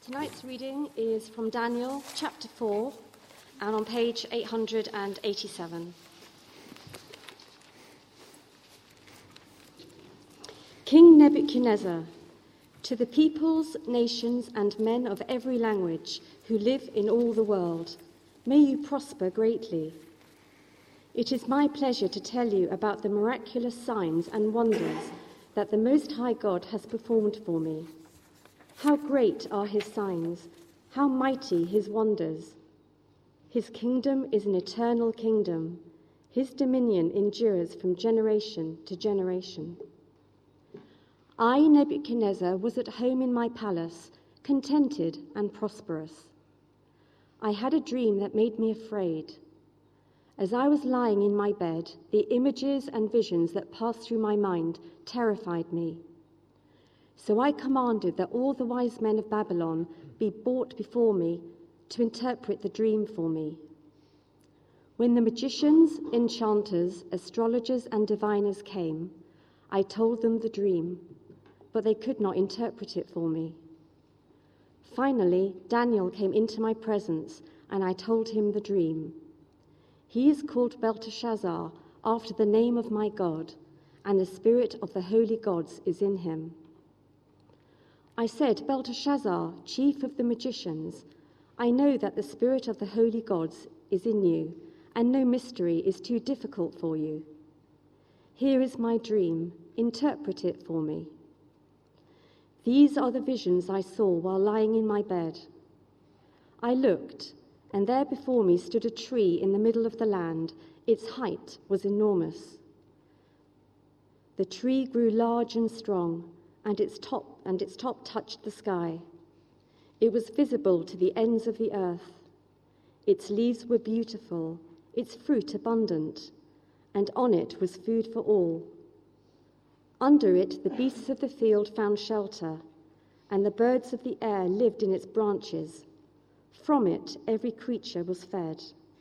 Tonight's reading is from Daniel chapter 4 and on page 887. King Nebuchadnezzar, to the peoples, nations, and men of every language who live in all the world, may you prosper greatly. It is my pleasure to tell you about the miraculous signs and wonders that the Most High God has performed for me. How great are his signs, how mighty his wonders. His kingdom is an eternal kingdom. His dominion endures from generation to generation. I, Nebuchadnezzar, was at home in my palace, contented and prosperous. I had a dream that made me afraid. As I was lying in my bed, the images and visions that passed through my mind terrified me. So I commanded that all the wise men of Babylon be brought before me to interpret the dream for me. When the magicians, enchanters, astrologers, and diviners came, I told them the dream, but they could not interpret it for me. Finally, Daniel came into my presence, and I told him the dream. He is called Belteshazzar, after the name of my God, and the spirit of the holy gods is in him. I said, Belteshazzar, chief of the magicians, I know that the spirit of the holy gods is in you, and no mystery is too difficult for you. Here is my dream. Interpret it for me. These are the visions I saw while lying in my bed. I looked, and there before me stood a tree in the middle of the land. Its height was enormous. The tree grew large and strong, and its top touched the sky. It was visible to the ends of the earth. Its leaves were beautiful, its fruit abundant, and on it was food for all. Under it the beasts of the field found shelter, and the birds of the air lived in its branches. From it every creature was fed.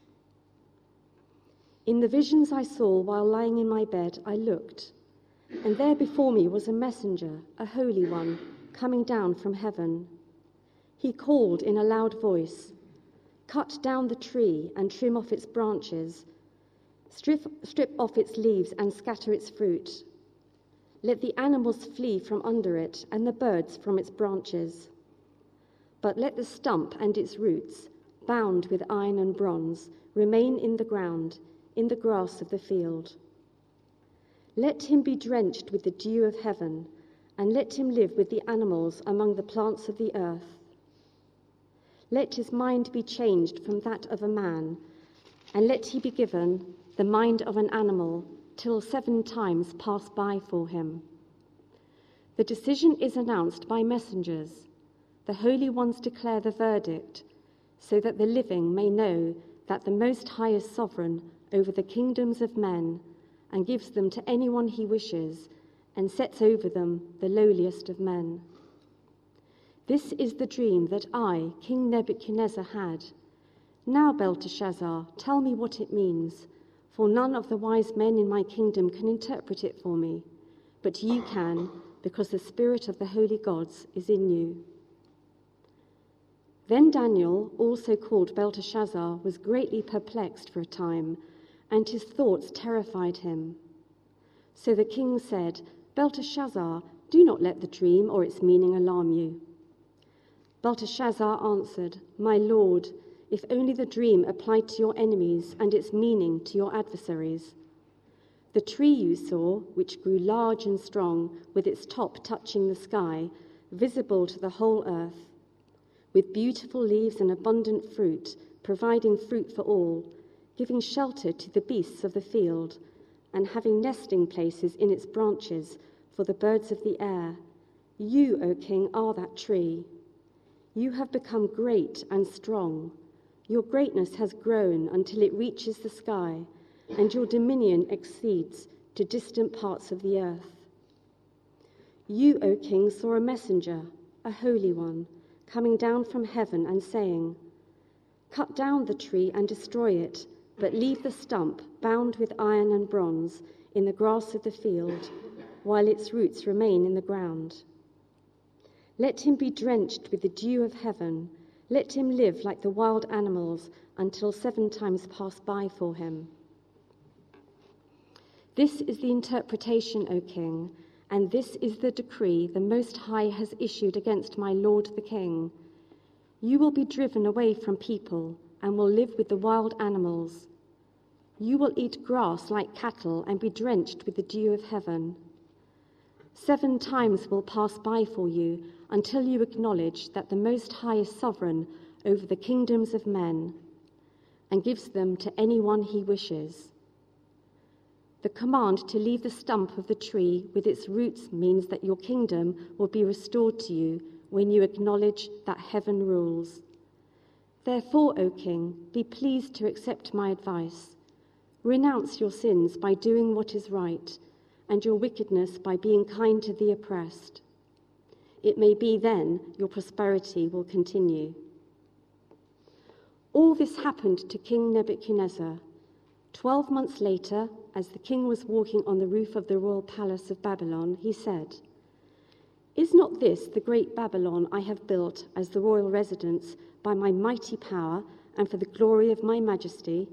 In the visions I saw while lying in my bed, I looked, and there before me was a messenger, a holy one, coming down from heaven. He called in a loud voice, "Cut down the tree and trim off its branches. Strip off its leaves and scatter its fruit. Let the animals flee from under it and the birds from its branches. But let the stump and its roots, bound with iron and bronze, remain in the ground, in the grass of the field. Let him be drenched with the dew of heaven, and let him live with the animals among the plants of the earth. Let his mind be changed from that of a man, and let he be given the mind of an animal, till 7 times pass by for him. The decision is announced by messengers. The holy ones declare the verdict, so that the living may know that the Most High is sovereign over the kingdoms of men, and gives them to anyone he wishes, and sets over them the lowliest of men. This is the dream that I, King Nebuchadnezzar, had. Now, Belteshazzar, tell me what it means, for none of the wise men in my kingdom can interpret it for me, but you can, because the spirit of the holy gods is in you." Then Daniel, also called Belteshazzar, was greatly perplexed for a time, and his thoughts terrified him. So the king said, "Belteshazzar, do not let the dream or its meaning alarm you." Belteshazzar answered, "My lord, if only the dream applied to your enemies and its meaning to your adversaries. The tree you saw, which grew large and strong, with its top touching the sky, visible to the whole earth, with beautiful leaves and abundant fruit, providing fruit for all, giving shelter to the beasts of the field, and having nesting places in its branches for the birds of the air. You, O king, are that tree. You have become great and strong. Your greatness has grown until it reaches the sky, and your dominion exceeds to distant parts of the earth. You, O king, saw a messenger, a holy one, coming down from heaven and saying, 'Cut down the tree and destroy it, but leave the stump bound with iron and bronze in the grass of the field, while its roots remain in the ground.' Let him be drenched with the dew of heaven. Let him live like the wild animals until 7 times pass by for him. This is the interpretation, O king, and this is the decree the Most High has issued against my lord the king. You will be driven away from people and will live with the wild animals. You will eat grass like cattle and be drenched with the dew of heaven. 7 times will pass by for you until you acknowledge that the Most High is sovereign over the kingdoms of men and gives them to anyone he wishes. The command to leave the stump of the tree with its roots means that your kingdom will be restored to you when you acknowledge that heaven rules. Therefore, O king, be pleased to accept my advice. Renounce your sins by doing what is right, and your wickedness by being kind to the oppressed. It may be then your prosperity will continue. All this happened to King Nebuchadnezzar. 12 months later, as the king was walking on the roof of the royal palace of Babylon, he said, "Is not this the great Babylon I have built as the royal residence by my mighty power and for the glory of my majesty?"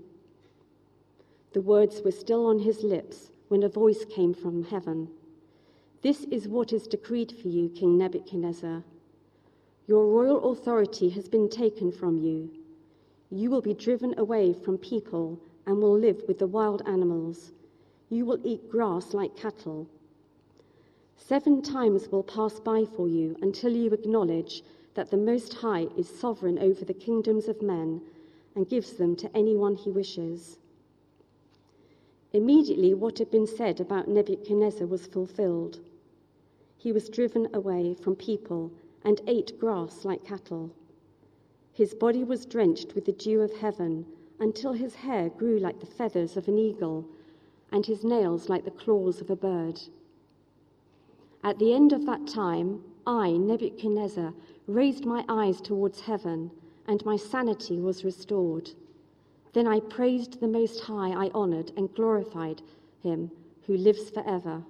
The words were still on his lips when a voice came from heaven. "This is what is decreed for you, King Nebuchadnezzar. Your royal authority has been taken from you. You will be driven away from people and will live with the wild animals. You will eat grass like cattle. 7 times will pass by for you until you acknowledge that the Most High is sovereign over the kingdoms of men and gives them to anyone he wishes." Immediately what had been said about Nebuchadnezzar was fulfilled. He was driven away from people and ate grass like cattle. His body was drenched with the dew of heaven until his hair grew like the feathers of an eagle and his nails like the claws of a bird. At the end of that time, I, Nebuchadnezzar, raised my eyes towards heaven, and my sanity was restored. Then I praised the Most High, I honored and glorified him who lives forever.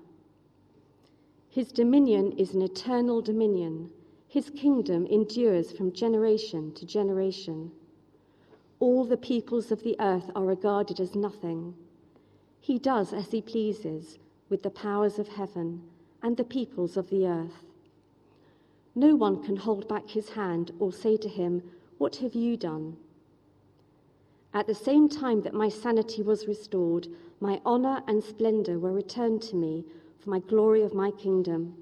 His dominion is an eternal dominion. His kingdom endures from generation to generation. All the peoples of the earth are regarded as nothing. He does as he pleases with the powers of heaven and the peoples of the earth. No one can hold back his hand or say to him, "What have you done?" At the same time that my sanity was restored, my honor and splendor were returned to me for my glory of my kingdom.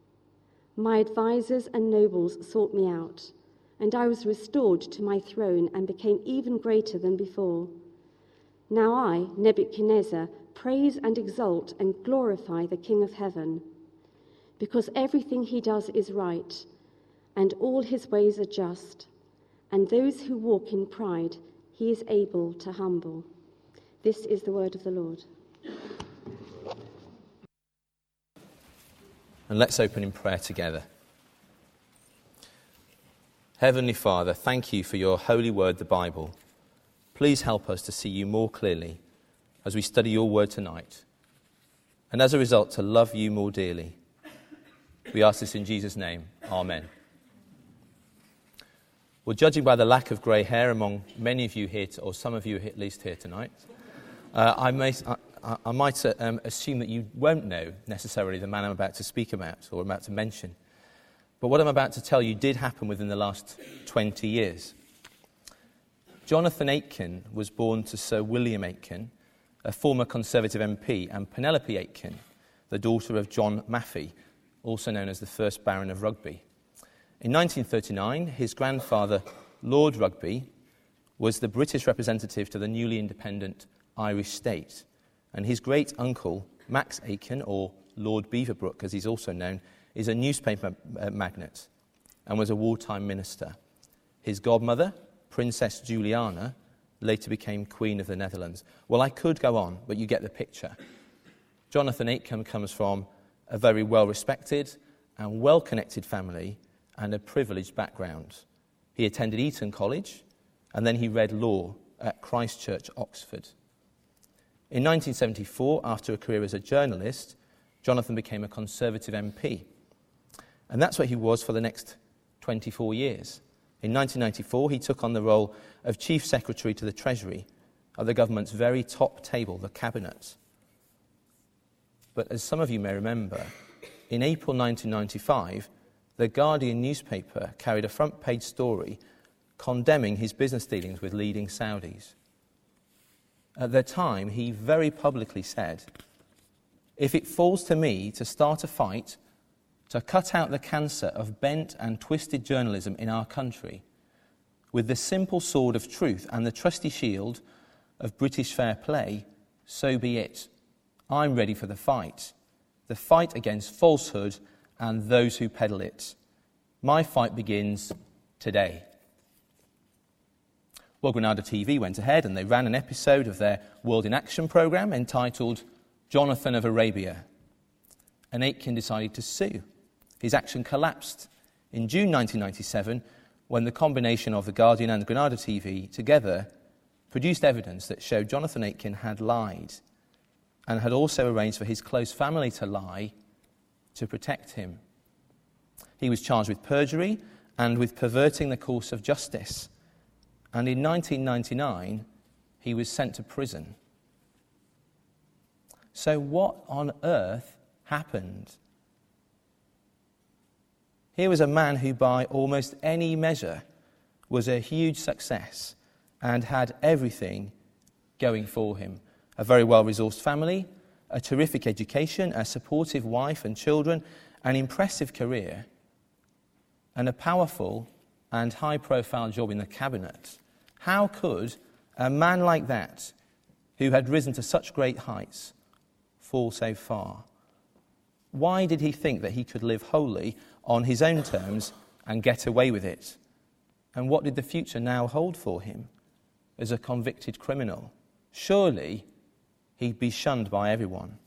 My advisors and nobles sought me out, and I was restored to my throne and became even greater than before. Now I, Nebuchadnezzar, praise and exalt and glorify the King of heaven, because everything he does is right, and all his ways are just, and those who walk in pride he is able to humble. This is the word of the Lord. And let's open in prayer together. Heavenly Father, thank you for your holy word, the Bible. Please help us to see you more clearly as we study your word tonight, and as a result to love you more dearly. We ask this in Jesus' name. Amen. Well, judging by the lack of grey hair among many of you here, or some of you at least here tonight, I might assume that you won't know necessarily the man I'm about to speak about or about to mention. But what I'm about to tell you did happen within the last 20 years. Jonathan Aitken was born to Sir William Aitken, a former Conservative MP, and Penelope Aitken, the daughter of John Maffey, also known as the first Baron of Rugby. In 1939, his grandfather, Lord Rugby, was the British representative to the newly independent Irish state, and his great-uncle, Max Aitken, or Lord Beaverbrook, as he's also known, is a newspaper magnate and was a wartime minister. His godmother, Princess Juliana, later became Queen of the Netherlands. Well, I could go on, but you get the picture. Jonathan Aitken comes from a very well-respected and well-connected family and a privileged background. He attended Eton College, and then he read law at Christ Church, Oxford. In 1974, after a career as a journalist, Jonathan became a Conservative MP. And that's what he was for the next 24 years. In 1994, he took on the role of Chief Secretary to the Treasury of the government's very top table, the Cabinet. But as some of you may remember, in April 1995, the Guardian newspaper carried a front-page story condemning his business dealings with leading Saudis. At the time, he very publicly said, "If it falls to me to start a fight to cut out the cancer of bent and twisted journalism in our country with the simple sword of truth and the trusty shield of British fair play, so be it. I'm ready for the fight against falsehood and those who peddle it. My fight begins today." Well, Granada TV went ahead and they ran an episode of their World in Action programme entitled Jonathan of Arabia. And Aitken decided to sue. His action collapsed in June 1997 when the combination of The Guardian and Granada TV together produced evidence that showed Jonathan Aitken had lied and had also arranged for his close family to lie to protect him. He was charged with perjury and with perverting the course of justice. And in 1999, he was sent to prison. So what on earth happened? Here was a man who, by almost any measure, was a huge success and had everything going for him. A very well-resourced family, a terrific education, a supportive wife and children, an impressive career, and a powerful and high-profile job in the cabinet. How could a man like that, who had risen to such great heights, fall so far? Why did he think that he could live wholly on his own terms and get away with it? And what did the future now hold for him as a convicted criminal? Surely he'd be shunned by everyone.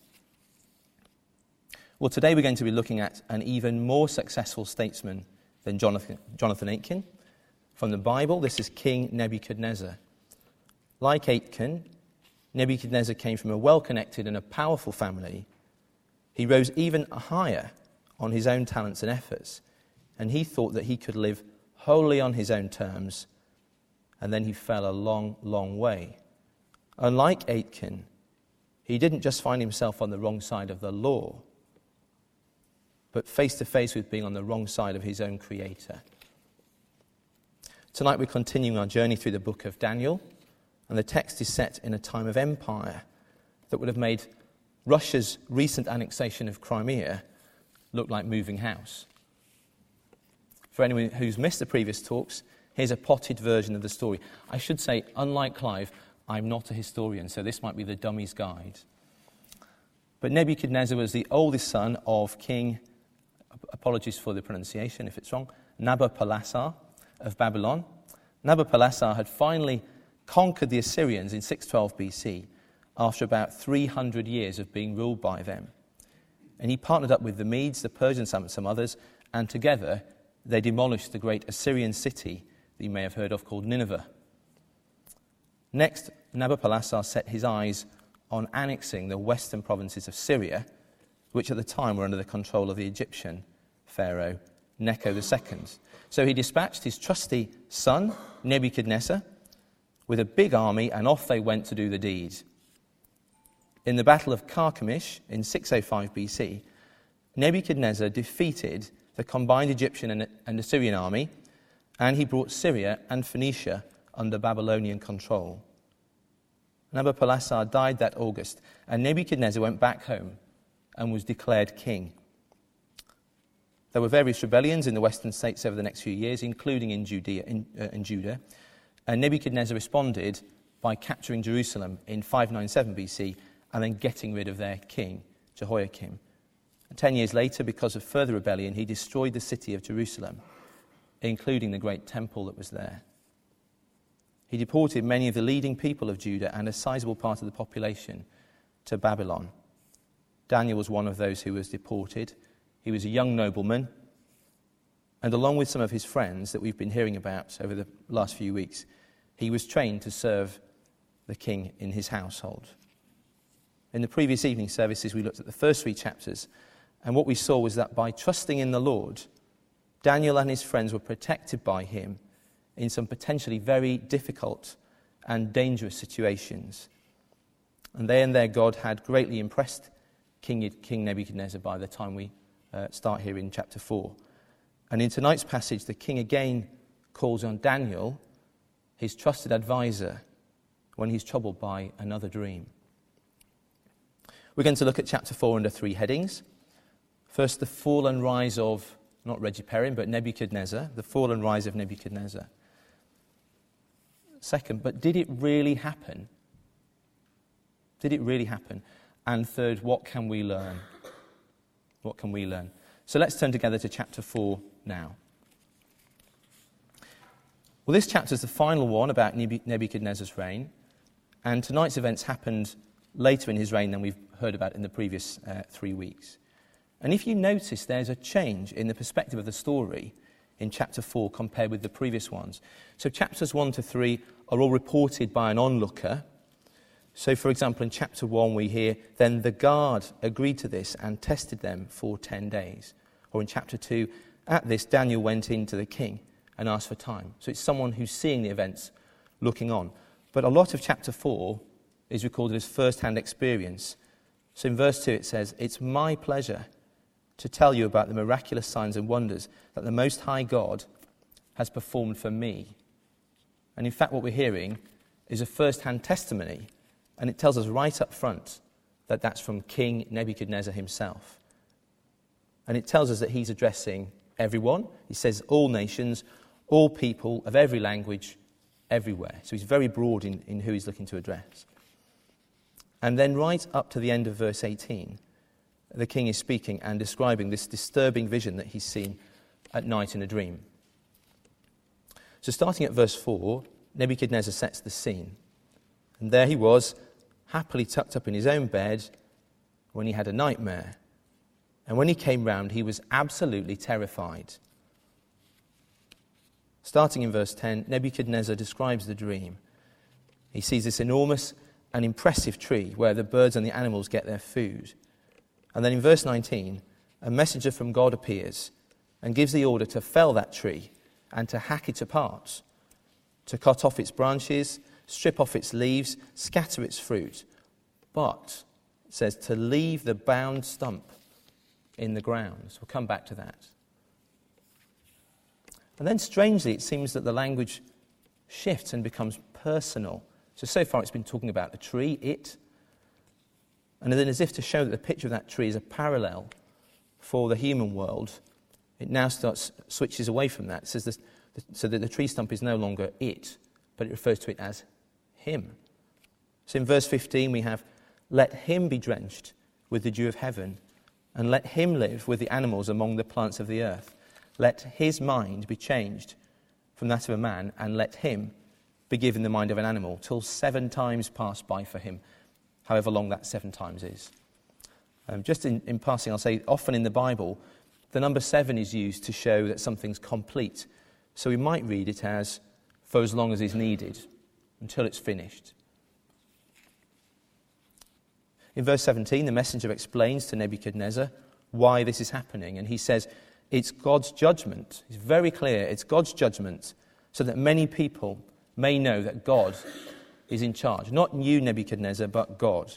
Well, today we're going to be looking at an even more successful statesman than Jonathan Aitken. From the Bible, this is King Nebuchadnezzar. Like Aitken, Nebuchadnezzar came from a well-connected and a powerful family. He rose even higher on his own talents and efforts, and he thought that he could live wholly on his own terms, and then he fell a long, long way. Unlike Aitken, he didn't just find himself on the wrong side of the law, but face to face with being on the wrong side of his own Creator. Tonight we're continuing our journey through the book of Daniel, and the text is set in a time of empire that would have made Russia's recent annexation of Crimea look like moving house. For anyone who's missed the previous talks, here's a potted version of the story. I should say, unlike Clive, I'm not a historian, so this might be the dummy's guide. But Nebuchadnezzar was the oldest son of King, apologies for the pronunciation if it's wrong, Nabopolassar of Babylon. Nabopolassar had finally conquered the Assyrians in 612 BC after about 300 years of being ruled by them. And he partnered up with the Medes, the Persians, and some others, and together they demolished the great Assyrian city that you may have heard of called Nineveh. Next, Nabopolassar set his eyes on annexing the western provinces of Syria, which at the time were under the control of the Egyptian pharaoh Necho II. So he dispatched his trusty son, Nebuchadnezzar, with a big army, and off they went to do the deed. In the Battle of Carchemish in 605 BC, Nebuchadnezzar defeated the combined Egyptian and Assyrian army, and he brought Syria and Phoenicia under Babylonian control. Nabopolassar died that August, and Nebuchadnezzar went back home and was declared king. There were various rebellions in the western states over the next few years, including in Judah, and Nebuchadnezzar responded by capturing Jerusalem in 597 BC and then getting rid of their king, Jehoiakim. And 10 years later, because of further rebellion, he destroyed the city of Jerusalem, including the great temple that was there. He deported many of the leading people of Judah and a sizable part of the population to Babylon. Daniel was one of those who was deported. He was a young nobleman, and along with some of his friends that we've been hearing about over the last few weeks, he was trained to serve the king in his household. In the previous evening services, we looked at the first 3 chapters And what we saw was that by trusting in the Lord, Daniel and his friends were protected by him in some potentially very difficult and dangerous situations. And they and their God had greatly impressed King Nebuchadnezzar by the time we start here in chapter 4. And in tonight's passage, the king again calls on Daniel, his trusted advisor, when he's troubled by another dream. We're going to look at chapter 4 under 3 headings. First, the fall and rise of, not Reggie Perrin, but Nebuchadnezzar, the fall and rise of Nebuchadnezzar. Second, but did it really happen? Did it really happen? And third, what can we learn? What can we learn? So let's turn together to chapter 4 now. Well, this chapter is the final one about Nebuchadnezzar's reign, and tonight's events happened later in his reign than we've heard about in the previous 3 weeks. And if you notice, there's a change in the perspective of the story in chapter 4 compared with the previous ones. So chapters 1 to 3 are all reported by an onlooker. So, for example, in chapter 1 we hear, then the guard agreed to this and tested them for 10 days. Or in chapter 2, at this Daniel went in to the king and asked for time. So it's someone who's seeing the events, looking on. But a lot of chapter 4 is recorded as first-hand experience. So in verse 2 it says, it's my pleasure to tell you about the miraculous signs and wonders that the Most High God has performed for me. And in fact what we're hearing is a first-hand testimony, and it tells us right up front that that's from King Nebuchadnezzar himself. And it tells us that he's addressing everyone. He says all nations, all people of every language, everywhere. So he's very broad in who he's looking to address. And then right up to the end of verse 18, the king is speaking and describing this disturbing vision that he's seen at night in a dream. So starting at verse 4, Nebuchadnezzar sets the scene. And there he was, happily tucked up in his own bed, when he had a nightmare. And when he came round, he was absolutely terrified. Starting in verse 10, Nebuchadnezzar describes the dream. He sees this enormous and impressive tree where the birds and the animals get their food. And then in verse 19, a messenger from God appears and gives the order to fell that tree and to hack it apart, to cut off its branches, strip off its leaves, scatter its fruit. But, it says, to leave the bound stump in the ground. So we'll come back to that. And then strangely, it seems that the language shifts and becomes personal. So far it's been talking about a tree, it. And then as if to show that the picture of that tree is a parallel for the human world, it now switches away from that. It says this, so that the tree stump is no longer it, but it refers to it as him. So in verse 15 we have, let him be drenched with the dew of heaven, and let him live with the animals among the plants of the earth. Let his mind be changed from that of a man, and let him be given the mind of an animal, till 7 times pass by for him, however long that 7 times is. Just in passing, I'll say, often in the Bible, the number 7 is used to show that something's complete. So we might read it as, for as long as is needed, until it's finished. In verse 17, the messenger explains to Nebuchadnezzar why this is happening, and he says, it's God's judgment. It's very clear, it's God's judgment, so that many people may know that God is in charge. Not you, Nebuchadnezzar, but God.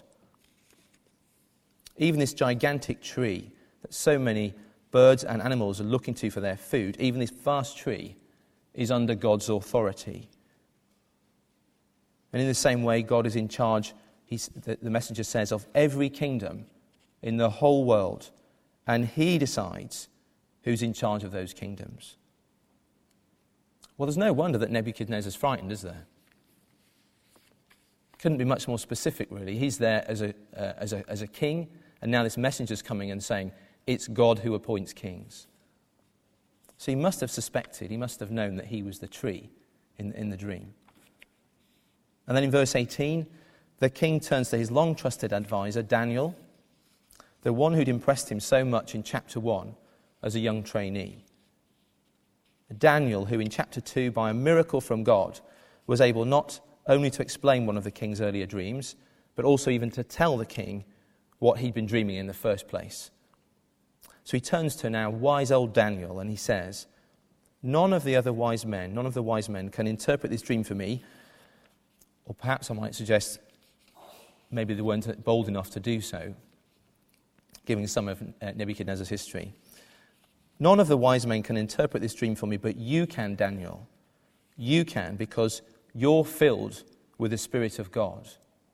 Even this gigantic tree that so many birds and animals are looking to for their food, even this vast tree is under God's authority. And in the same way, God is in charge, the messenger says, of every kingdom in the whole world, and he decides who's in charge of those kingdoms. Well, there's no wonder that Nebuchadnezzar's frightened, is there? Couldn't be much more specific, really. He's there as a king, and now this messenger's coming and saying, it's God who appoints kings. So he must have suspected, he must have known that he was the tree in the dream. And then in verse 18, the king turns to his long-trusted advisor, Daniel, the one who'd impressed him so much in chapter 1 as a young trainee. Daniel, who in chapter 2, by a miracle from God, was able not only to explain one of the king's earlier dreams, but also even to tell the king what he'd been dreaming in the first place. So he turns to now wise old Daniel and he says, none of the wise men can interpret this dream for me, or perhaps I might suggest maybe they weren't bold enough to do so, given some of Nebuchadnezzar's history. None of the wise men can interpret this dream for me, but you can, Daniel. You can, because you're filled with the Spirit of God.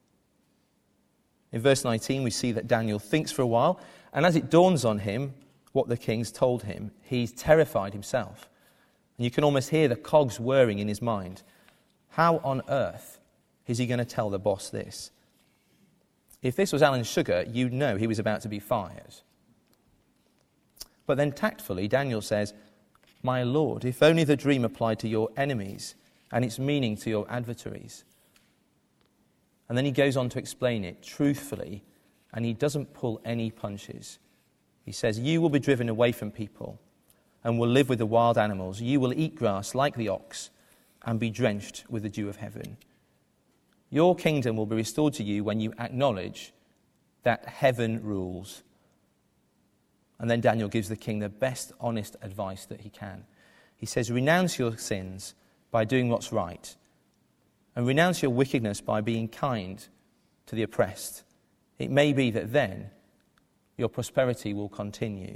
In verse 19, we see that Daniel thinks for a while, and as it dawns on him what the king's told him, he's terrified himself. And you can almost hear the cogs whirring in his mind. How on earth is he going to tell the boss this? If this was Alan Sugar, you'd know he was about to be fired. But then tactfully, Daniel says, my Lord, if only the dream applied to your enemies and its meaning to your adversaries. And then he goes on to explain it truthfully, and he doesn't pull any punches. He says, you will be driven away from people and will live with the wild animals. You will eat grass like the ox and be drenched with the dew of heaven. Your kingdom will be restored to you when you acknowledge that heaven rules. And then Daniel gives the king the best honest advice that he can. He says, renounce your sins by doing what's right, and renounce your wickedness by being kind to the oppressed. It may be that then your prosperity will continue.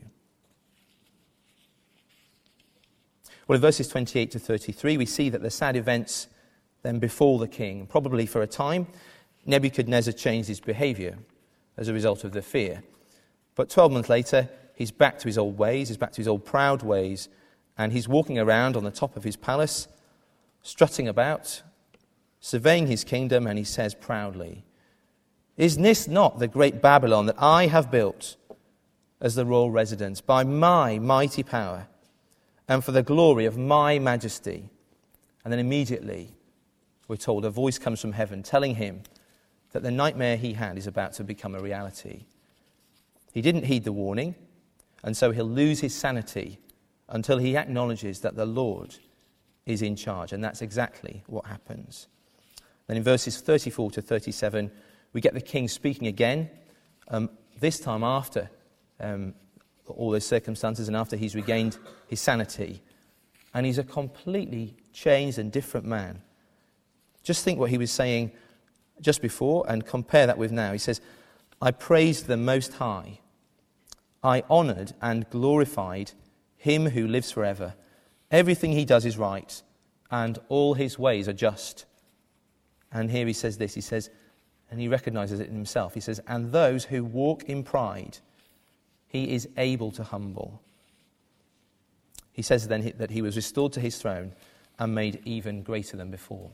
Well, in verses 28 to 33, we see that the sad events then befall the king. Probably for a time, Nebuchadnezzar changed his behavior as a result of the fear. But 12 months later, he's back to his old ways, he's back to his old proud ways, and he's walking around on the top of his palace, strutting about, surveying his kingdom, and he says proudly, is this not the great Babylon that I have built as the royal residence by my mighty power and for the glory of my majesty? And then immediately, we're told, a voice comes from heaven telling him that the nightmare he had is about to become a reality. He didn't heed the warning, and so he'll lose his sanity until he acknowledges that the Lord is in charge. And that's exactly what happens. Then in verses 34 to 37, we get the king speaking again, this time after all those circumstances and after he's regained his sanity. And he's a completely changed and different man. Just think what he was saying just before and compare that with now. He says, I praised the Most High. I honoured and glorified him who lives forever. Everything he does is right, and all his ways are just. And here he says this, he says, and he recognises it in himself. He says, and those who walk in pride, he is able to humble. He says then that he was restored to his throne and made even greater than before.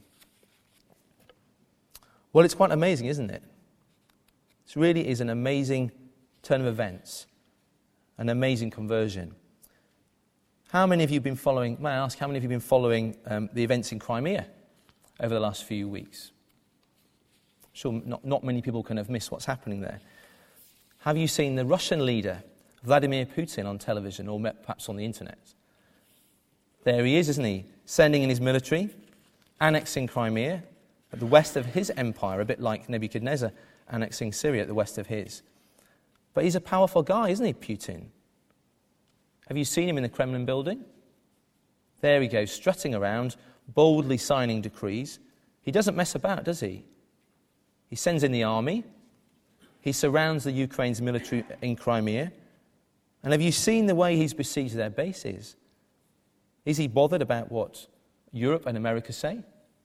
Well, it's quite amazing, isn't it? This really is an amazing turn of events, an amazing conversion. How many of you have been following, may I ask, how many of you have been following the events in Crimea over the last few weeks? I'm sure not many people can have missed what's happening there. Have you seen the Russian leader, Vladimir Putin, on television or perhaps on the internet? There he is, isn't he? Sending in his military, annexing Crimea at the west of his empire, a bit like Nebuchadnezzar annexing Syria at the west of his. But he's a powerful guy, isn't he, Putin? Have you seen him in the Kremlin building? There he goes, strutting around, boldly signing decrees. He doesn't mess about, does he? He sends in the army. He surrounds the Ukraine's military in Crimea. And have you seen the way he's besieged their bases? Is he bothered about what Europe and America say?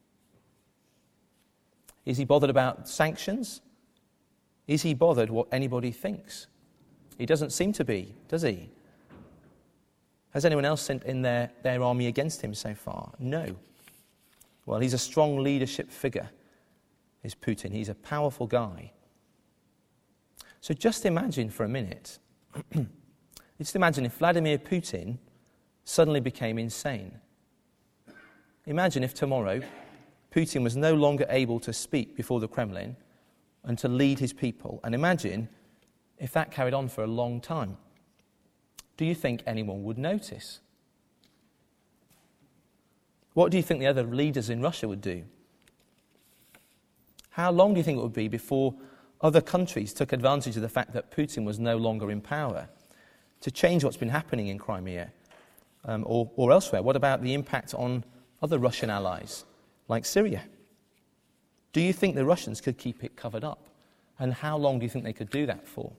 Is he bothered about sanctions? Is he bothered what anybody thinks? He doesn't seem to be, does he? Has anyone else sent in their army against him so far? No. Well, he's a strong leadership figure, is Putin. He's a powerful guy. So just imagine for a minute, just imagine if Vladimir Putin suddenly became insane. Imagine if tomorrow Putin was no longer able to speak before the Kremlin and to lead his people. And imagine if that carried on for a long time. Do you think anyone would notice? What do you think the other leaders in Russia would do? How long do you think it would be before other countries took advantage of the fact that Putin was no longer in power to change what's been happening in Crimea or elsewhere? What about the impact on other Russian allies, like Syria? Do you think the Russians could keep it covered up? And how long do you think they could do that for?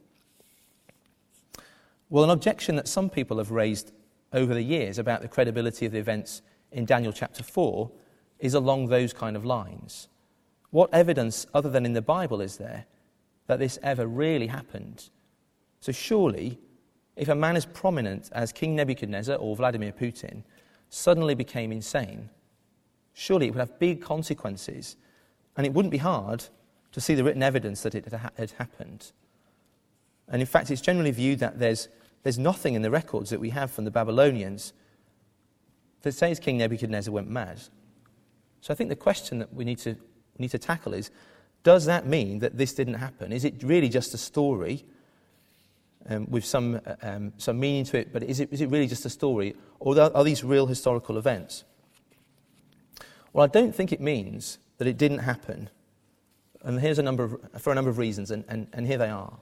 Well, an objection that some people have raised over the years about the credibility of the events in Daniel chapter 4 is along those kind of lines. What evidence, other than in the Bible, is there that this ever really happened? So surely, if a man as prominent as King Nebuchadnezzar or Vladimir Putin suddenly became insane, surely it would have big consequences, and it wouldn't be hard to see the written evidence that it had happened. And in fact, it's generally viewed that there's nothing in the records that we have from the Babylonians that says King Nebuchadnezzar went mad. So I think the question that we need to tackle is, does that mean that this didn't happen? Is it really just a story with some meaning to it, but is it really just a story, or are these real historical events? Well, I don't think it means that it didn't happen. And here's for a number of reasons, and here they are.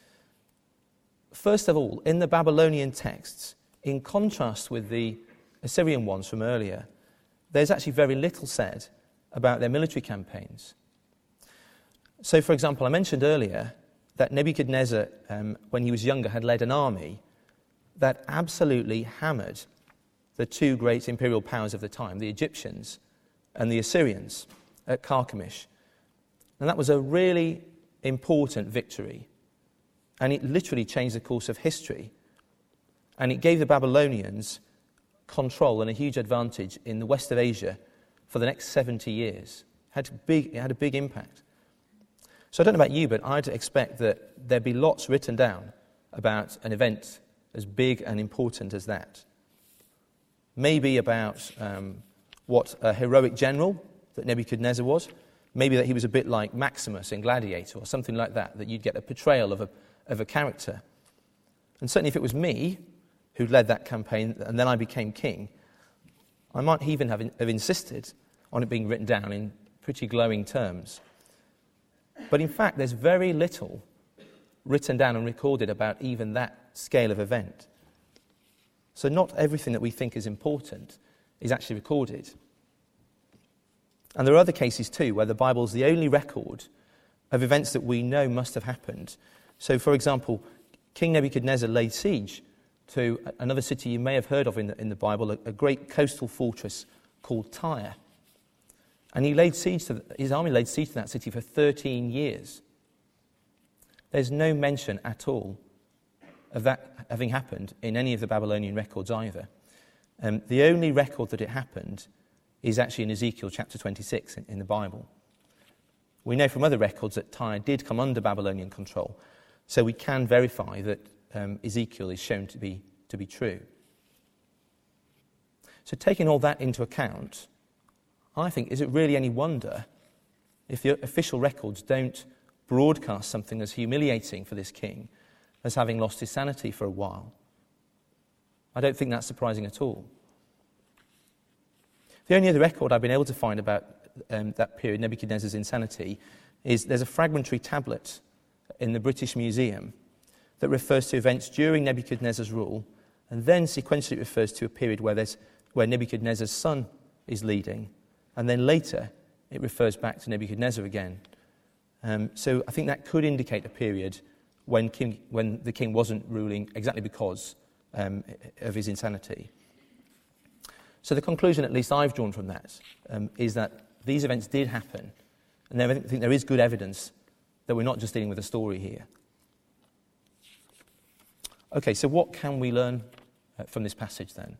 First of all, in the Babylonian texts, in contrast with the Assyrian ones from earlier, there's actually very little said about their military campaigns. So, for example, I mentioned earlier that Nebuchadnezzar, when he was younger, had led an army that absolutely hammered the two great imperial powers of the time, the Egyptians and the Assyrians, at Carchemish. And that was a really important victory. And it literally changed the course of history. And it gave the Babylonians control and a huge advantage in the west of Asia for the next 70 years. It had a big impact. So I don't know about you, but I'd expect that there'd be lots written down about an event as big and important as that. Maybe about what a heroic general that Nebuchadnezzar was. Maybe that he was a bit like Maximus in Gladiator or something like that you'd get a portrayal of a character. And certainly if it was me who led that campaign and then I became king, I might even have insisted on it being written down in pretty glowing terms. But in fact, there's very little written down and recorded about even that scale of event. So not everything that we think is important is actually recorded. And there are other cases too where the Bible is the only record of events that we know must have happened. So, for example, King Nebuchadnezzar laid siege to another city you may have heard of in the Bible, a great coastal fortress called Tyre. And his army laid siege to that city for 13 years. There's no mention at all of that having happened in any of the Babylonian records either. The only record that it happened is actually in Ezekiel chapter 26 in the Bible. We know from other records that Tyre did come under Babylonian control, so we can verify that Ezekiel is shown to be true. So taking all that into account, I think, is it really any wonder if the official records don't broadcast something as humiliating for this king as having lost his sanity for a while? I don't think that's surprising at all. The only other record I've been able to find about that period, Nebuchadnezzar's insanity, is there's a fragmentary tablet in the British Museum that refers to events during Nebuchadnezzar's rule, and then sequentially it refers to a period where Nebuchadnezzar's son is leading, and then later it refers back to Nebuchadnezzar again. So I think that could indicate a period when the king wasn't ruling exactly because of his insanity. So the conclusion, at least I've drawn from that, is that these events did happen, and I think there is good evidence that we're not just dealing with a story here. Okay, so what can we learn from this passage then?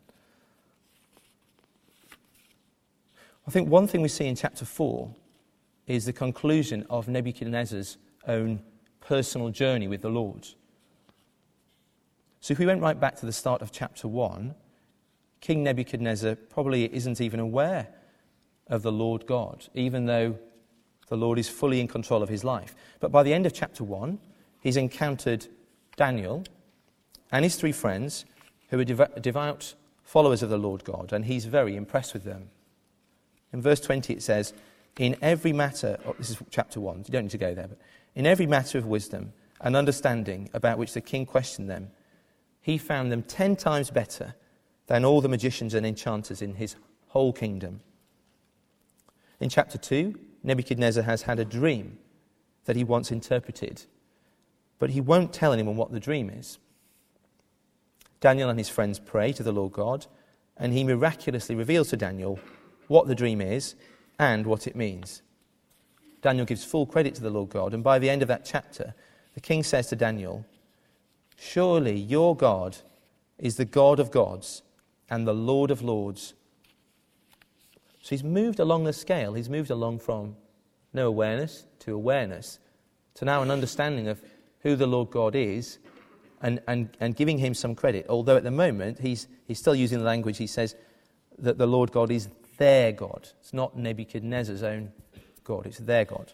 I think one thing we see in chapter 4 is the conclusion of Nebuchadnezzar's own personal journey with the Lord. So if we went right back to the start of chapter 1, King Nebuchadnezzar probably isn't even aware of the Lord God, even though the Lord is fully in control of his life. But by the end of chapter 1, he's encountered Daniel and his 3 friends who are devout followers of the Lord God, and he's very impressed with them. In verse 20 it says, in every matter, this is chapter 1, you don't need to go there, but in every matter of wisdom and understanding about which the king questioned them, he found them 10 times better than all the magicians and enchanters in his whole kingdom. In chapter 2, Nebuchadnezzar has had a dream that he wants interpreted, but he won't tell anyone what the dream is. Daniel and his friends pray to the Lord God, and he miraculously reveals to Daniel what the dream is and what it means. Daniel gives full credit to the Lord God, and by the end of that chapter, the king says to Daniel, "Surely your God is the God of gods and the Lord of lords." So he's moved along the scale. He's moved along from no awareness to now an understanding of who the Lord God is and giving him some credit. Although at the moment he's still using the language, he says that the Lord God is their God. It's not Nebuchadnezzar's own God, it's their God.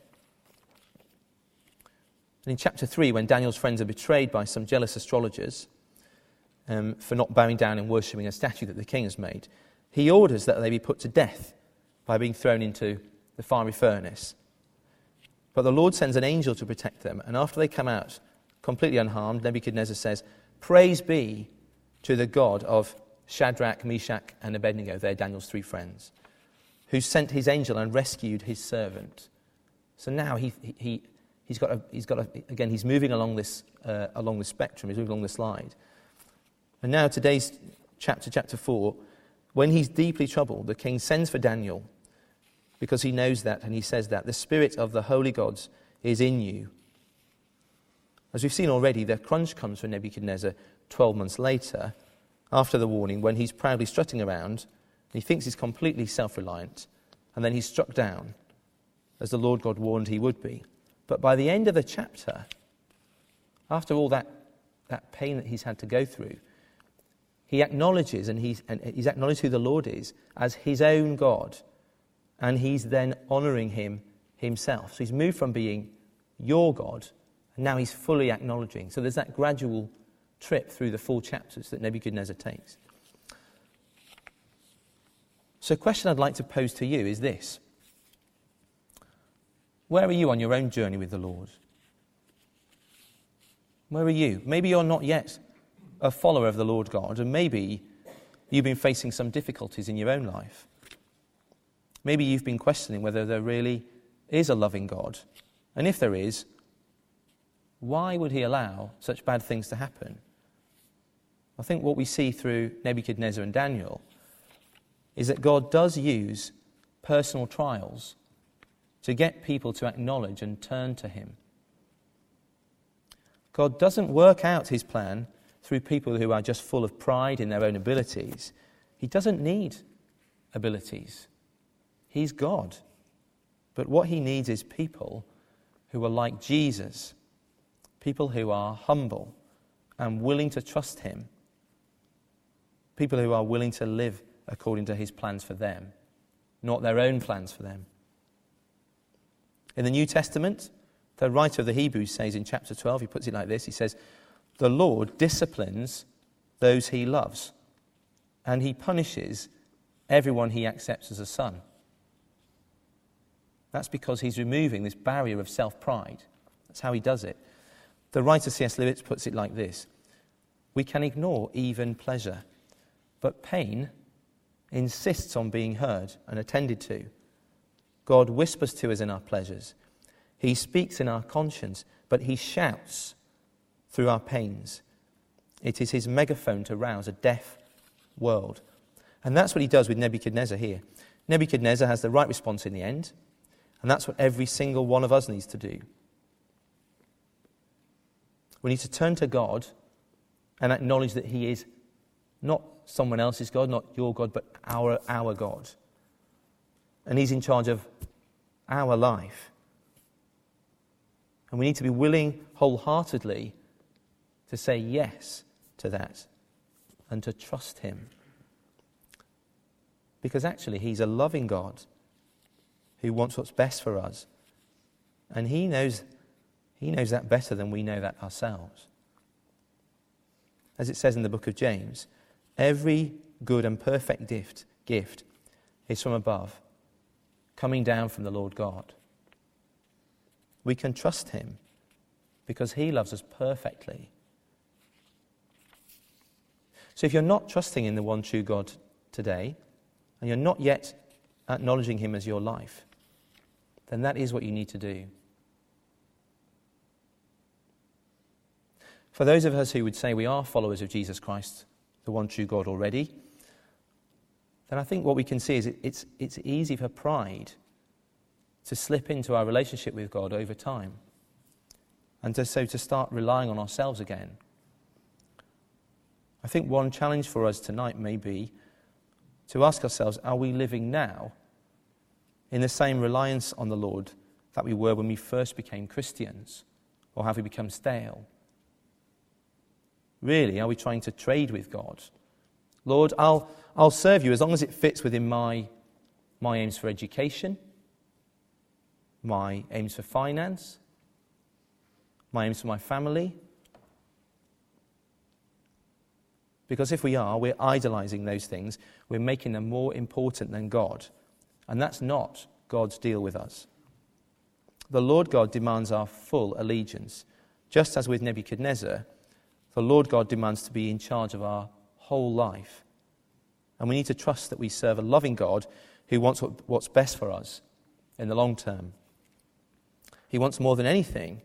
And in chapter 3, when Daniel's friends are betrayed by some jealous astrologers for not bowing down and worshipping a statue that the king has made, he orders that they be put to death by being thrown into the fiery furnace. But the Lord sends an angel to protect them, and after they come out completely unharmed, Nebuchadnezzar says, "Praise be to the God of Shadrach, Meshach, and Abednego," they're Daniel's 3 friends, "who sent his angel and rescued his servant." So now he's moving along this spectrum, he's moving along the slide. And now today's chapter 4, when he's deeply troubled, the king sends for Daniel because he knows that, and he says that the spirit of the holy gods is in you. As we've seen already, the crunch comes for Nebuchadnezzar 12 months later, after the warning, when he's proudly strutting around. He thinks he's completely self-reliant, and then he's struck down, as the Lord God warned he would be. But by the end of the chapter, after all that pain that he's had to go through, he acknowledges, and he's acknowledged who the Lord is as his own God, and he's then honouring him himself. So he's moved from being your God, and now he's fully acknowledging. So there's that gradual trip through the 4 chapters that Nebuchadnezzar takes. So a question I'd like to pose to you is this: where are you on your own journey with the Lord? Where are you? Maybe you're not yet a follower of the Lord God, and maybe you've been facing some difficulties in your own life. Maybe you've been questioning whether there really is a loving God, and if there is, why would he allow such bad things to happen? I think what we see through Nebuchadnezzar and Daniel is that God does use personal trials to get people to acknowledge and turn to him. God doesn't work out his plan through people who are just full of pride in their own abilities. He doesn't need abilities. He's God. But what he needs is people who are like Jesus, people who are humble and willing to trust him, people who are willing to live according to his plans for them, not their own plans for them. In the New Testament, the writer of the Hebrews says in chapter 12, he puts it like this, he says, "The Lord disciplines those he loves, and he punishes everyone he accepts as a son." That's because he's removing this barrier of self-pride. That's how he does it. The writer C.S. Lewis puts it like this: "We can ignore even pleasure, but pain insists on being heard and attended to. God whispers to us in our pleasures. He speaks in our conscience, but he shouts through our pains. It is his megaphone to rouse a deaf world." And that's what he does with Nebuchadnezzar here. Nebuchadnezzar has the right response in the end, and that's what every single one of us needs to do. We need to turn to God and acknowledge that he is not someone else's God, not your God, but our God. And he's in charge of our life. And we need to be willing wholeheartedly to say yes to that and to trust him. Because actually he's a loving God who wants what's best for us. And he knows that better than we know that ourselves. As it says in the book of James, every good and perfect gift is from above, coming down from the Lord God. We can trust him because he loves us perfectly. So if you're not trusting in the one true God today, and you're not yet acknowledging him as your life, then that is what you need to do. For those of us who would say we are followers of Jesus Christ, the one true God already, then I think what we can see is it's easy for pride to slip into our relationship with God over time, and to start relying on ourselves again. I think one challenge for us tonight may be to ask ourselves, are we living now in the same reliance on the Lord that we were when we first became Christians? Or have we become stale? Really, are we trying to trade with God? Lord, I'll serve you as long as it fits within my aims for education, my aims for finance, my aims for my family. Because if we are, we're idolizing those things. We're making them more important than God. And that's not God's deal with us. The Lord God demands our full allegiance. Just as with Nebuchadnezzar, the Lord God demands to be in charge of our whole life. And we need to trust that we serve a loving God who wants what's best for us in the long term. He wants more than anything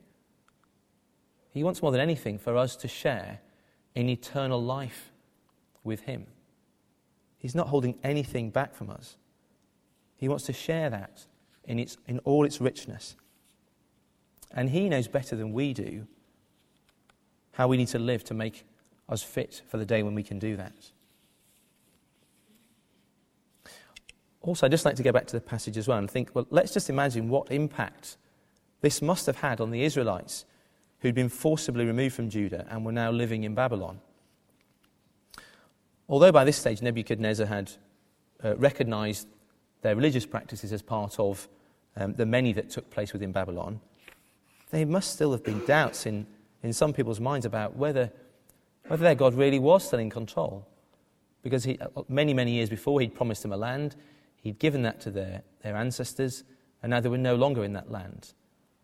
for us to share in eternal life with him. He's not holding anything back from us. He wants to share that in all its richness. And he knows better than we do how we need to live to make us fit for the day when we can do that. Also, I'd just like to go back to the passage as well and think, well, let's just imagine what impact this must have had on the Israelites who'd been forcibly removed from Judah and were now living in Babylon. Although by this stage Nebuchadnezzar had recognized their religious practices as part of the many that took place within Babylon, there must still have been doubts in some people's minds about whether their God really was still in control. Because many, many years before, he'd promised them a land, he'd given that to their ancestors, and now they were no longer in that land.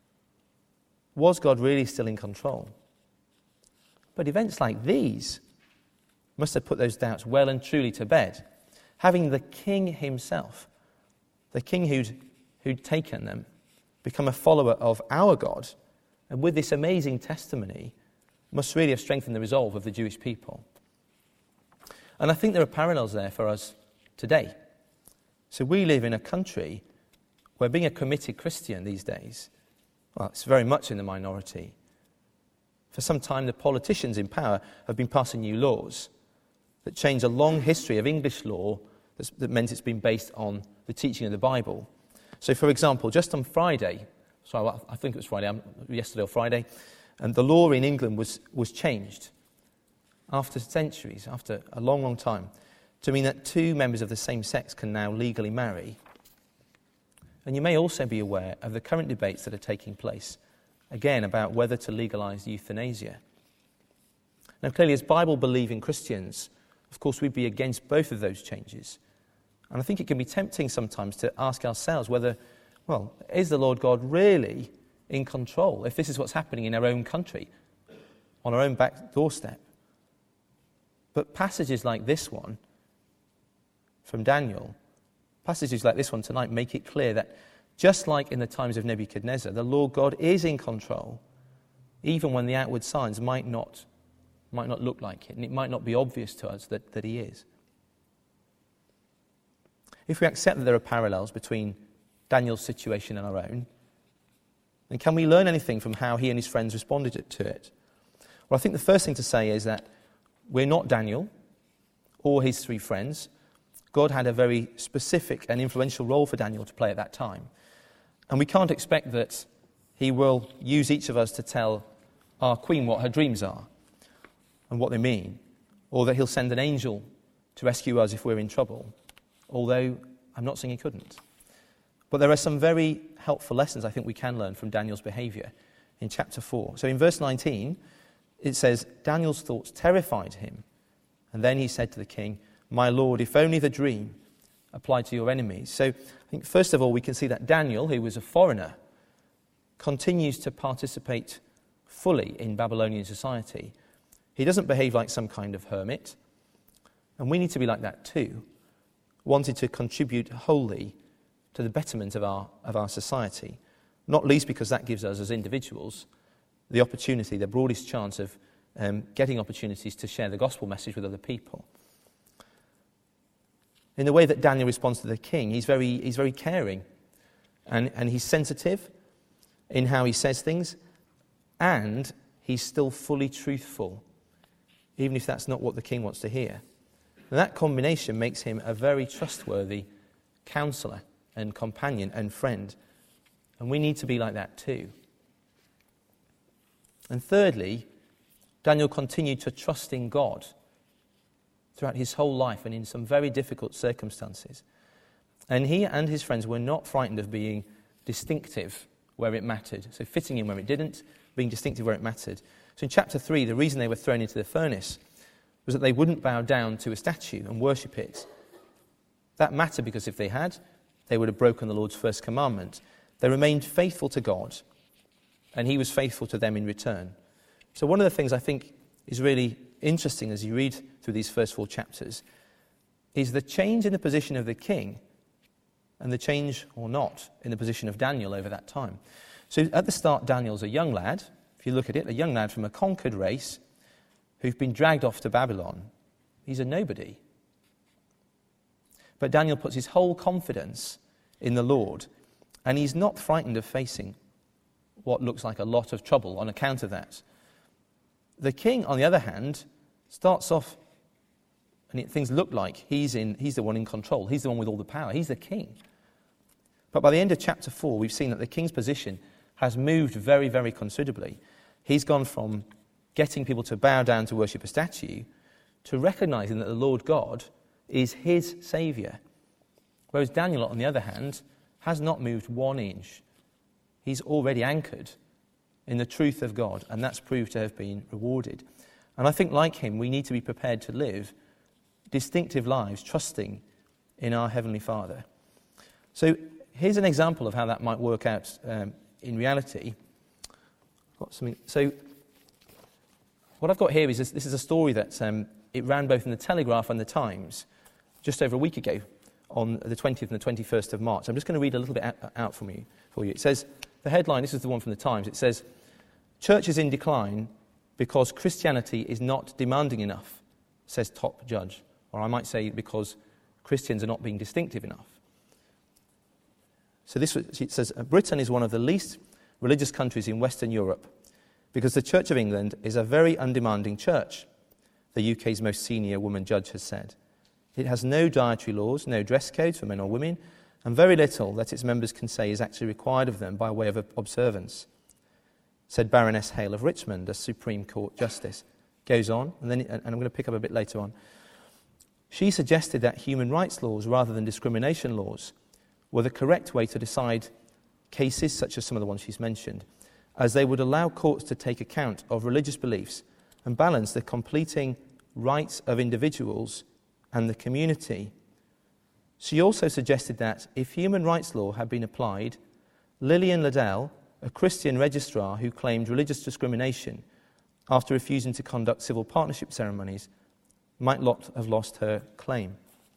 Was God really still in control? But events like these must have put those doubts well and truly to bed. Having the king himself, the king who'd taken them, become a follower of our God, and with this amazing testimony, must really have strengthened the resolve of the Jewish people. And I think there are parallels there for us today. So we live in a country where being a committed Christian these days, well, it's very much in the minority. For some time, the politicians in power have been passing new laws that change a long history of English law that meant it's been based on the teaching of the Bible. So, for example, just on Friday, I think it was Friday, yesterday or Friday, and the law in England was changed after centuries, after a long, long time, to mean that two members of the same sex can now legally marry. And you may also be aware of the current debates that are taking place, again, about whether to legalise euthanasia. Now, clearly, as Bible-believing Christians, of course, we'd be against both of those changes. And I think it can be tempting sometimes to ask ourselves whether, well, is the Lord God really in control if this is what's happening in our own country, on our own back doorstep? But passages like this one from Daniel, passages like this one tonight make it clear that just like in the times of Nebuchadnezzar, the Lord God is in control, even when the outward signs might not look like it, and it might not be obvious to us that he is. If we accept that there are parallels between Daniel's situation and our own, then can we learn anything from how he and his friends responded to it? Well, I think the first thing to say is that we're not Daniel or his three friends. God had a very specific and influential role for Daniel to play at that time. And we can't expect that he will use each of us to tell our queen what her dreams are and what they mean, or that he'll send an angel to rescue us if we're in trouble, although I'm not saying he couldn't. But there are some very helpful lessons I think we can learn from Daniel's behaviour in chapter 4. So in verse 19, it says, Daniel's thoughts terrified him. And then he said to the king, "My lord, if only the dream applied to your enemies." So I think first of all we can see that Daniel, who was a foreigner, continues to participate fully in Babylonian society. He doesn't behave like some kind of hermit. And we need to be like that too, wanting to contribute wholly to the betterment of our society, not least because that gives us as individuals the opportunity, the broadest chance of getting opportunities to share the gospel message with other people. In the way that Daniel responds to the king, he's very caring, and he's sensitive in how he says things, and he's still fully truthful, even if that's not what the king wants to hear. And that combination makes him a very trustworthy counselor and companion and friend, and we need to be like that too. And thirdly, Daniel continued to trust in God throughout his whole life and in some very difficult circumstances. And he and his friends were not frightened of being distinctive where it mattered. So fitting in where it didn't, being distinctive where it mattered. So in chapter 3, the reason they were thrown into the furnace was that they wouldn't bow down to a statue and worship it. That mattered because if they had, they would have broken the Lord's first commandment. They remained faithful to God, and he was faithful to them in return. So one of the things I think is really interesting as you read through these first 4 chapters is the change in the position of the king and the change, or not, in the position of Daniel over that time. So at the start, Daniel's a young lad, if you look at it, a young lad from a conquered race who've been dragged off to Babylon. He's a nobody. But Daniel puts his whole confidence in the Lord, and he's not frightened of facing what looks like a lot of trouble on account of that. The king, on the other hand, starts off, and things look like he's the one in control. He's the one with all the power. He's the king. But by the end of chapter 4, we've seen that the king's position has moved very, very considerably. He's gone from getting people to bow down to worship a statue to recognizing that the Lord God is his saviour. Whereas Daniel, on the other hand, has not moved 1 inch. He's already anchored in the truth of God, and that's proved to have been rewarded. And I think, like him, we need to be prepared to live distinctive lives, trusting in our Heavenly Father. So here's an example of how that might work out in reality. So what I've got here is this is a story that it ran both in the Telegraph and the Times just over a week ago on the 20th and the 21st of March. I'm just going to read a little bit out for you. It says, the headline, this is the one from the Times, it says, "Church is in decline because Christianity is not demanding enough," says top judge. Or I might say because Christians are not being distinctive enough. So it says, Britain is one of the least religious countries in Western Europe because the Church of England is a very undemanding church, the UK's most senior woman judge has said. It has no dietary laws, no dress codes for men or women, and very little that its members can say is actually required of them by way of observance, said Baroness Hale of Richmond, a Supreme Court Justice. Goes on, and I'm going to pick up a bit later on. She suggested that human rights laws rather than discrimination laws were the correct way to decide cases such as some of the ones she's mentioned, as they would allow courts to take account of religious beliefs and balance the completing rights of individuals and the community. She also suggested that if human rights law had been applied, Lillian Liddell, a Christian registrar who claimed religious discrimination after refusing to conduct civil partnership ceremonies, might have lost her claim.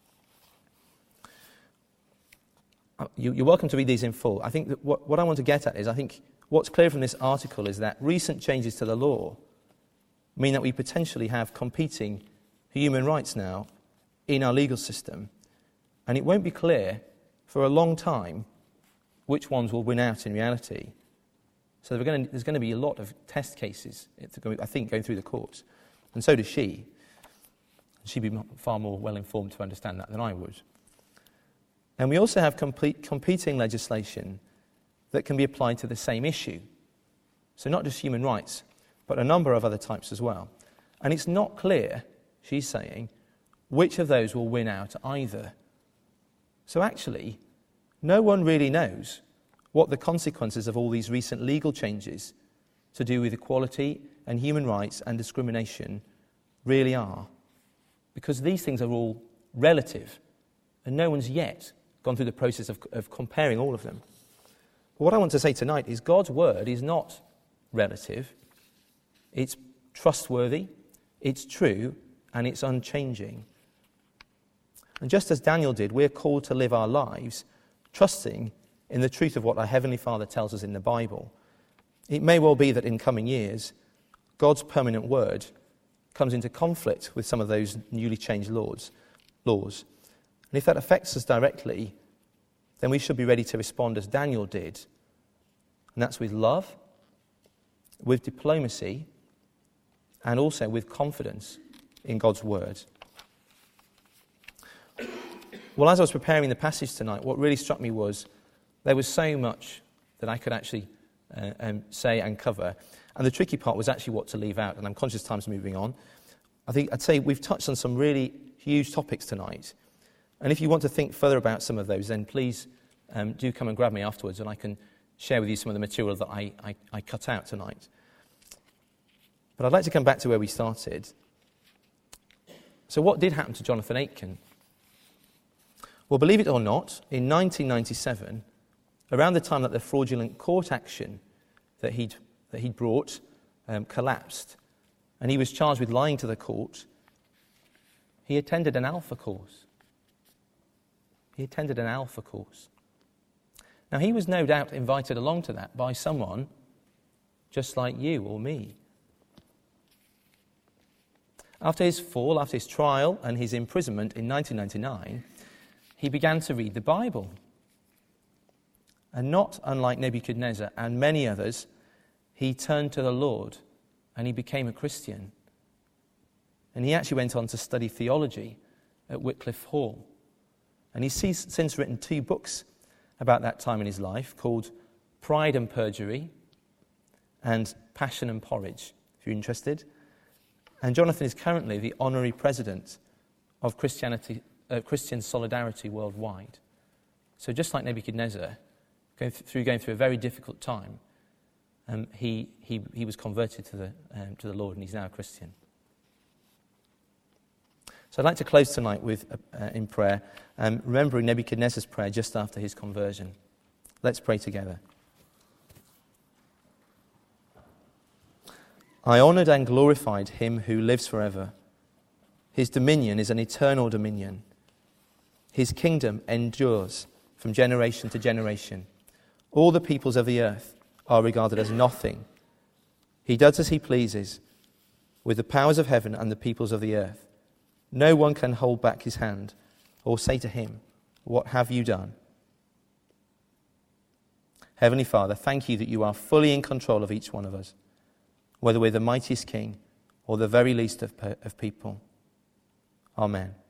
You're welcome to read these in full. I think that what I want to get at is, I think what's clear from this article is that recent changes to the law mean that we potentially have competing human rights now in our legal system, and it won't be clear for a long time which ones will win out in reality. So there's going to be a lot of test cases, I think, going through the courts. And so does she. She'd be far more well-informed to understand that than I would. And we also have competing legislation that can be applied to the same issue. So not just human rights, but a number of other types as well. And it's not clear, she's saying, which of those will win out either. So actually, no one really knows what the consequences of all these recent legal changes to do with equality and human rights and discrimination really are. Because these things are all relative, and no one's yet gone through the process of comparing all of them. But what I want to say tonight is God's word is not relative. It's trustworthy, it's true, and it's unchanging. And just as Daniel did, we're called to live our lives trusting in the truth of what our Heavenly Father tells us in the Bible. It may well be that in coming years, God's permanent word comes into conflict with some of those newly changed laws. And if that affects us directly, then we should be ready to respond as Daniel did. And that's with love, with diplomacy, and also with confidence in God's word. Well, as I was preparing the passage tonight, what really struck me was there was so much that I could actually say and cover. And the tricky part was actually what to leave out, and I'm conscious time's moving on. I'd say we've touched on some really huge topics tonight. And if you want to think further about some of those, then please do come and grab me afterwards, and I can share with you some of the material that I cut out tonight. But I'd like to come back to where we started. So what did happen to Jonathan Aitken? Well, believe it or not, in 1997, around the time that the fraudulent court action that he'd brought collapsed, and he was charged with lying to the court, he attended an Alpha course. Now, he was no doubt invited along to that by someone just like you or me. After his fall, after his trial and his imprisonment in 1999, he began to read the Bible. And not unlike Nebuchadnezzar and many others, he turned to the Lord and he became a Christian. And he actually went on to study theology at Wycliffe Hall. And he's since written 2 books about that time in his life called Pride and Perjury and Passion and Porridge, if you're interested. And Jonathan is currently the honorary president of Christian Solidarity Worldwide. So just like Nebuchadnezzar, going through a very difficult time, he was converted to the Lord, and he's now a Christian. So I'd like to close tonight with in prayer, remembering Nebuchadnezzar's prayer just after his conversion. Let's pray together. I honoured and glorified him who lives forever. His dominion is an eternal dominion. His kingdom endures from generation to generation. All the peoples of the earth are regarded as nothing. He does as he pleases with the powers of heaven and the peoples of the earth. No one can hold back his hand or say to him, "What have you done?" Heavenly Father, thank you that you are fully in control of each one of us, whether we're the mightiest king or the very least of people. Amen.